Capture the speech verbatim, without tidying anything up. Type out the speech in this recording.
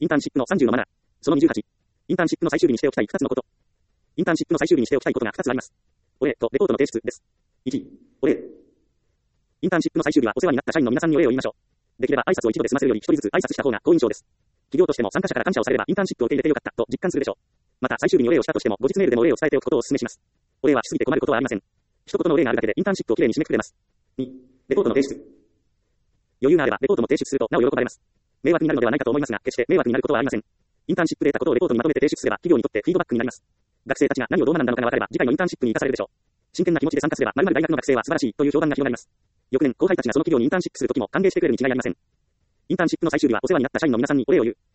インターンシップのさんじゅうのマナー。そのにじゅうはち。インターンシップの最終日にしておきたいふたつのこと。インターンシップの最終日にしておきたいことがふたつあります。お礼とレポートの提出です。いち、お礼。インターンシップの最終日はお世話になった社員の皆さんにお礼を言いましょう。できれば挨拶を一度で済ませるより一人ずつ挨拶した方が好印象です。企業としても参加者から感謝をされればインターンシップを受け入れてよかったと実感するでしょう。また最終日にお礼をしたとしても後日メールでもお礼を伝えておくことをお勧めします。お礼はしすぎて困ることはありません。一言のお礼があるだけでインターンシップをきれいに締めくくれます。に、レポートの提出。余裕があればレポートも提出するとなお喜ばれます。迷惑になるのではないかと思いますが、決して迷惑になることはありません。インターンシップで得たことをレポートにまとめて提出すれば企業にとってフィードバックになります。学生たちが何をどう学んだのかが分かれば次回のインターンシップに生かされるでしょう。真剣な気持ちで参加すれば〇〇大学の学生は素晴らしいという評判が広がります。翌年後輩たちがその企業にインターンシップするときも歓迎してくれるに違いありません。インターンシップの最終日はお世話になった社員の皆さんにお礼を言う。